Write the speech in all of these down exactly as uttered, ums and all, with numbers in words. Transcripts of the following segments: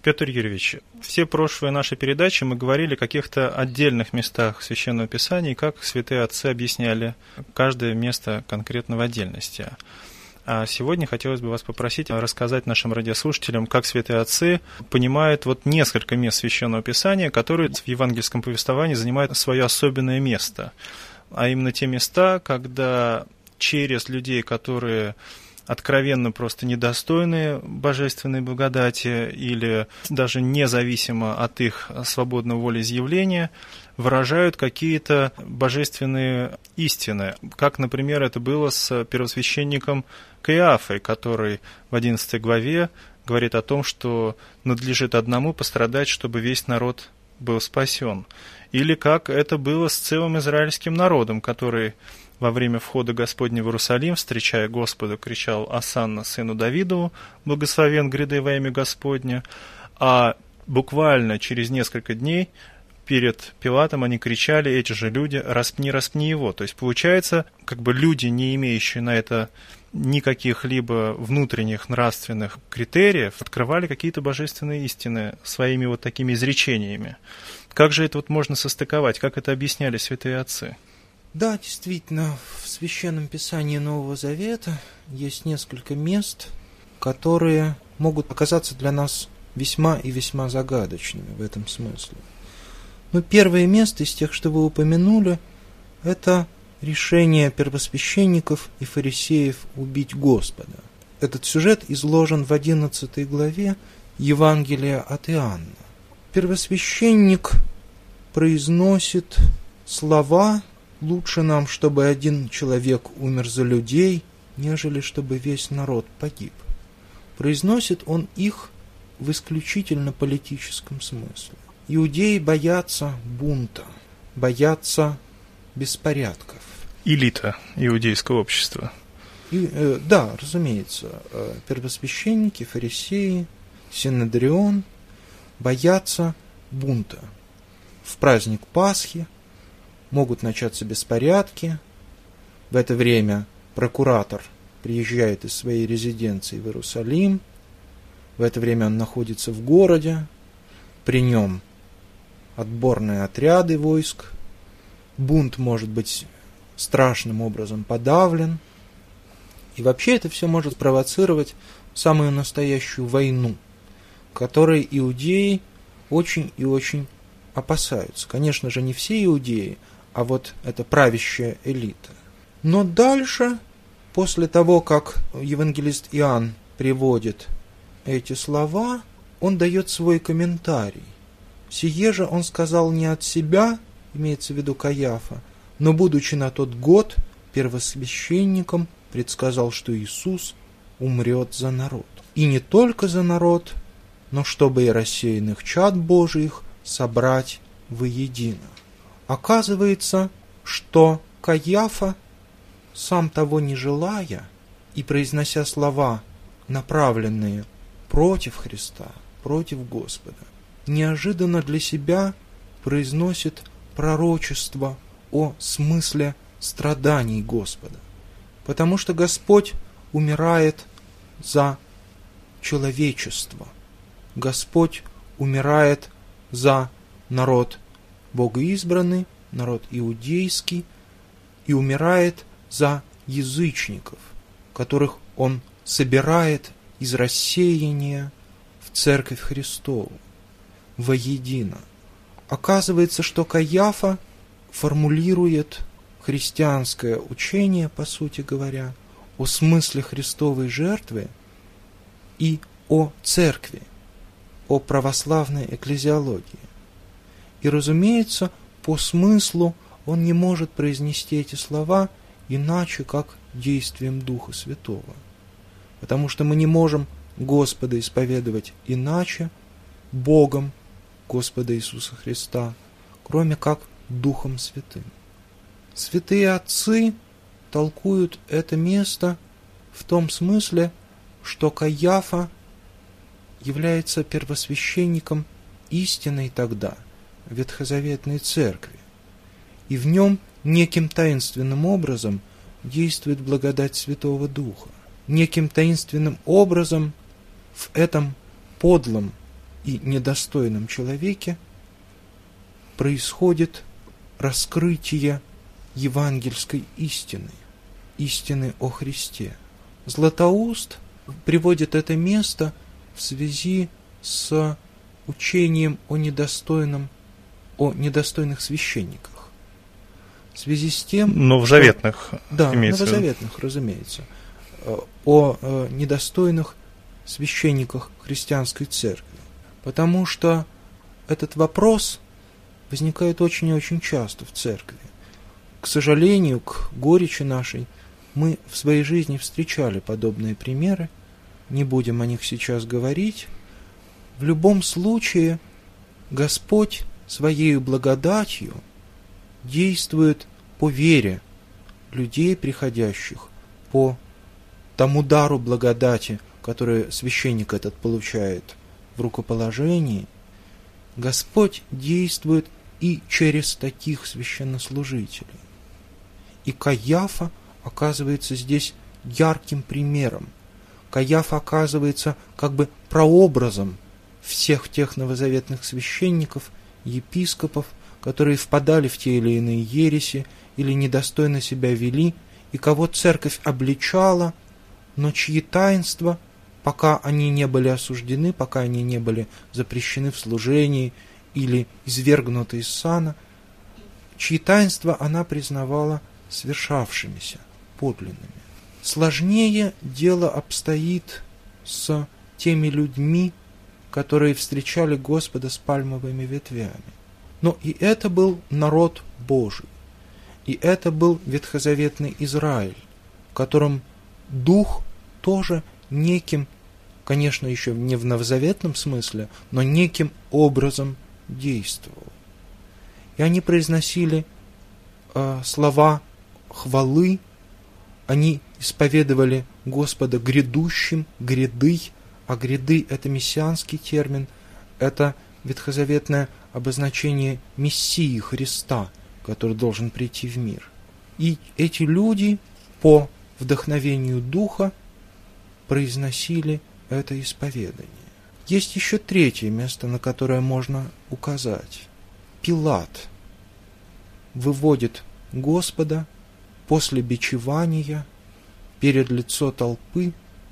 Петр Юрьевич, все прошлые наши передачи мы говорили о каких-то отдельных местах Священного Писания, и как святые отцы объясняли каждое место конкретно в отдельности. А сегодня хотелось бы вас попросить рассказать нашим радиослушателям, как святые отцы понимают вот несколько мест Священного Писания, которые в евангельском повествовании занимают свое особенное место. А именно те места, когда через людей, которые откровенно просто недостойны божественной благодати или даже независимо от их свободного волеизъявления, выражают какие-то божественные истины. Как, например, это было с первосвященником Каиафой, который в одиннадцатой главе говорит о том, что надлежит одному пострадать, чтобы весь народ был спасен. Или как это было с целым израильским народом, который во время входа Господня в Иерусалим, встречая Господа, кричал «Осанна сыну Давидову, благословен гряды во имя Господня», а буквально через несколько дней перед Пилатом они кричали, эти же люди, «Распни, распни его». То есть получается, как бы люди, не имеющие на это никаких либо внутренних нравственных критериев, открывали какие-то божественные истины своими вот такими изречениями. Как же это вот можно состыковать? Как это объясняли святые отцы? Да, действительно, в Священном Писании Нового Завета есть несколько мест, которые могут оказаться для нас весьма и весьма загадочными в этом смысле. Ну, первое место из тех, что вы упомянули, это решение первосвященников и фарисеев убить Господа. Этот сюжет изложен в одиннадцатой главе Евангелия от Иоанна. Первосвященник произносит слова: «Лучше нам, чтобы один человек умер за людей, нежели чтобы весь народ погиб». Произносит он их в исключительно политическом смысле. Иудеи боятся бунта, боятся беспорядков. Элита иудейского общества. И, э, да, разумеется, э, первосвященники, фарисеи, синедрион боятся бунта. В праздник Пасхи могут начаться беспорядки. В это время прокуратор приезжает из своей резиденции в Иерусалим. В это время он находится в городе. При нем отборные отряды войск. Бунт может быть страшным образом подавлен. И вообще это все может спровоцировать самую настоящую войну, которой иудеи очень и очень опасаются. Конечно же, не все иудеи, а вот это правящая элита. Но дальше, после того, как евангелист Иоанн приводит эти слова, он дает свой комментарий. «Сие же он сказал не от себя», имеется в виду Каиафа, «но, будучи на тот год первосвященником, предсказал, что Иисус умрет за народ. И не только за народ, но чтобы и рассеянных чад Божиих собрать воедино». Оказывается, что Каиафа, сам того не желая и произнося слова, направленные против Христа, против Господа, неожиданно для себя произносит пророчество о смысле страданий Господа. Потому что Господь умирает за человечество. Господь умирает за народ богоизбранный, народ иудейский, и умирает за язычников, которых Он собирает из рассеяния в Церковь Христову воедино. Оказывается, что Каиафа формулирует христианское учение, по сути говоря, о смысле Христовой жертвы и о церкви, о православной экклезиологии. И, разумеется, по смыслу он не может произнести эти слова иначе, как действием Духа Святого. Потому что мы не можем Господа исповедовать иначе, Богом Господа Иисуса Христа, кроме как Духом Святым. Святые отцы толкуют это место в том смысле, что Каиафа является первосвященником истинной тогда ветхозаветной церкви, и в нем неким таинственным образом действует благодать Святого Духа. Неким таинственным образом в этом подлом и недостойном человеке происходит раскрытие евангельской истины, истины о Христе. Златоуст приводит это место в связи с учением о недостойном, о недостойных священниках. В связи с тем... Новозаветных, что, да, имеется новозаветных, разумеется. О э, недостойных священниках христианской церкви. Потому что этот вопрос возникает очень и очень часто в церкви. К сожалению, к горечи нашей, мы в своей жизни встречали подобные примеры, не будем о них сейчас говорить. В любом случае, Господь Своею благодатью действует по вере людей, приходящих, по тому дару благодати, который священник этот получает в рукоположении. Господь действует и через таких священнослужителей. И Каиафа оказывается здесь ярким примером. Каиафа оказывается как бы прообразом всех тех новозаветных священников, епископов, которые впадали в те или иные ереси или недостойно себя вели, и кого церковь обличала, но чьи таинства, пока они не были осуждены, пока они не были запрещены в служении или извергнуты из сана, чьи таинства она признавала свершавшимися, подлинными. Сложнее дело обстоит с теми людьми, которые встречали Господа с пальмовыми ветвями. Но и это был народ Божий, и это был ветхозаветный Израиль, в котором Дух тоже неким, конечно, еще не в новозаветном смысле, но неким образом действовал. И они произносили э, слова хвалы, они исповедовали Господа грядущим, гряды, а гряды — это мессианский термин, это ветхозаветное обозначение Мессии Христа, который должен прийти в мир. И эти люди по вдохновению Духа произносили это исповедание. Есть еще третье место, на которое можно указать. Пилат выводит Господа после бичевания перед лицо толпы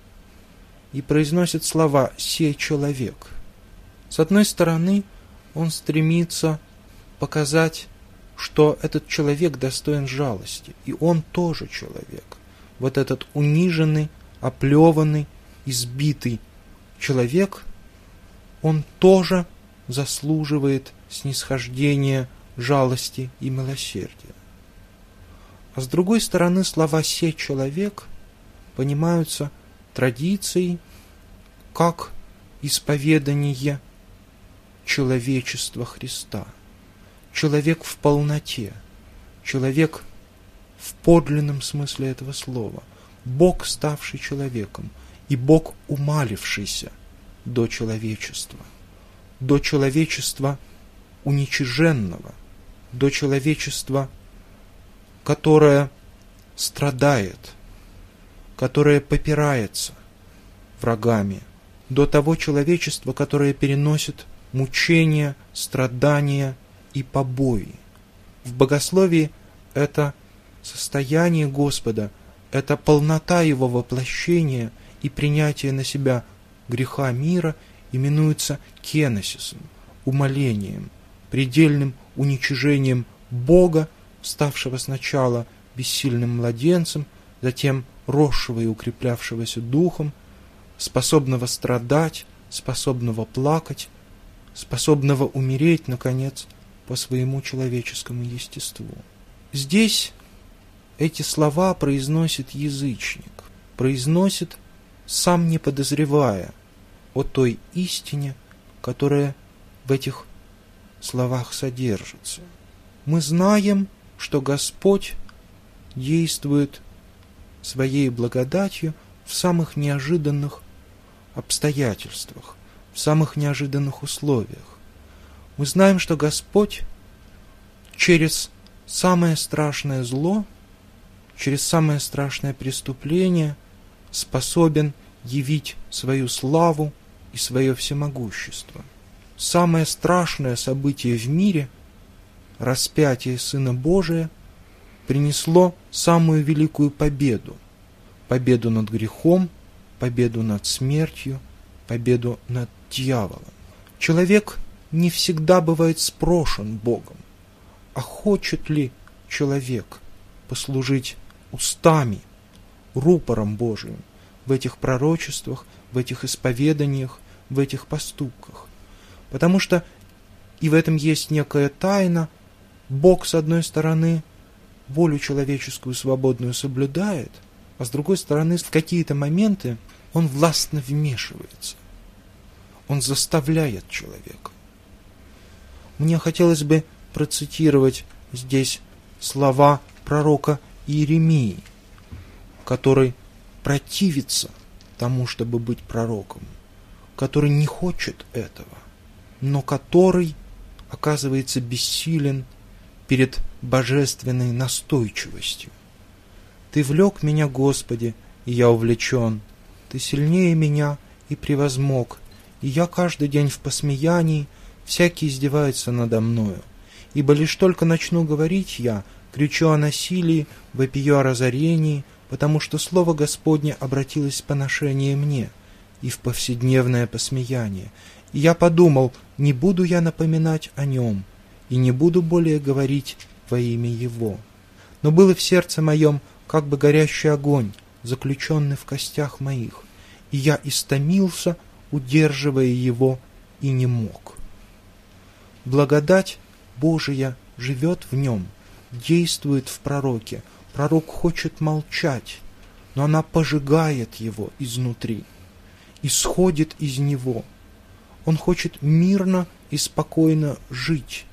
и произносит слова «сей человек». С одной стороны, он стремится показать, что этот человек достоин жалости, и он тоже человек. Вот этот униженный, оплеванный, избитый человек, он тоже заслуживает снисхождения, жалости и милосердия. А с другой стороны, слова «сей человек» понимаются традицией как исповедание человечества Христа. Человек в полноте, человек в подлинном смысле этого слова, Бог, ставший человеком, и Бог, умалившийся до человечества, до человечества уничиженного, до человечества, которое страдает, которое попирается врагами, до того человечества, которое переносит мучения, страдания и побои. В богословии это состояние Господа, это полнота Его воплощения и принятие на себя греха мира именуется кеносисом, умолением, предельным уничижением Бога, ставшего сначала бессильным младенцем, затем росшего и укреплявшегося духом, способного страдать, способного плакать, способного умереть, наконец, по своему человеческому естеству. Здесь эти слова произносит язычник, произносит, сам не подозревая о той истине, которая в этих словах содержится. Мы знаем, что Господь действует Своей благодатью в самых неожиданных обстоятельствах, в самых неожиданных условиях. Мы знаем, что Господь через самое страшное зло, через самое страшное преступление способен явить свою славу и свое всемогущество. самое страшное событие в мире, распятие Сына Божия, принесло самую великую победу. Победу над грехом, победу над смертью, победу над дьяволом. Человек не всегда бывает спрошен Богом. А хочет ли человек послужить устами, рупором Божиим в этих пророчествах, в этих исповеданиях, в этих поступках? Потому что и в этом есть некая тайна. Бог, с одной стороны, волю человеческую свободную соблюдает, а с другой стороны, в какие-то моменты Он властно вмешивается. Он заставляет человека. Мне хотелось бы процитировать здесь слова пророка Иеремии, который противится тому, чтобы быть пророком, который не хочет этого, но который оказывается бессилен перед божественной настойчивостью. «Ты влек меня, Господи, и я увлечен. Ты сильнее меня и превозмог, и я каждый день в посмеянии, всякий издевается надо мною. Ибо лишь только начну говорить я, кричу о насилии, вопию о разорении, потому что слово Господне обратилось в поношение мне и в повседневное посмеяние. И я подумал, не буду я напоминать о нем, и не буду более говорить во имя его. Но было в сердце моем как бы горящий огонь, заключенный в костях моих, и я истомился, удерживая его, и не мог. Благодать Божия живет в нем, действует в пророке. Пророк хочет молчать, но она пожигает его изнутри, исходит из него. Он хочет мирно и спокойно жить,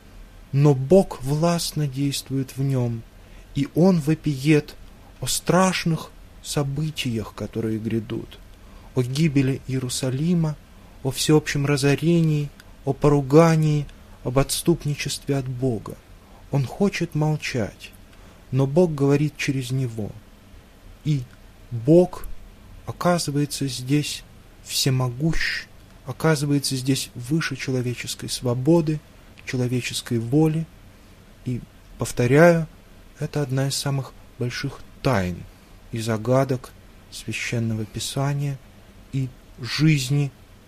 но Бог властно действует в нем, и он вопиет о страшных событиях, которые грядут, о гибели Иерусалима, о всеобщем разорении, о поругании, об отступничестве от Бога. Он хочет молчать, но Бог говорит через него. И Бог оказывается здесь всемогущ, оказывается здесь выше человеческой свободы, человеческой воли. И, повторяю, это одна из самых больших тайн и загадок Священного Писания и жизни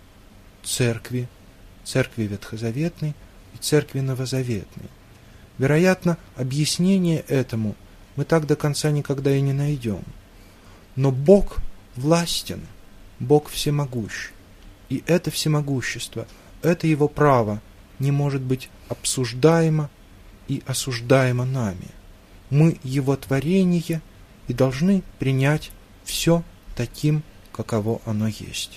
Церкви, Церкви Ветхозаветной и Церкви Новозаветной. Вероятно, объяснение этому мы так до конца никогда и не найдем. Но Бог властен, Бог всемогущ. И это всемогущество, это Его право не может быть обсуждаемо и осуждаемо нами. Мы Его творение и должны принять все таким, каково оно есть.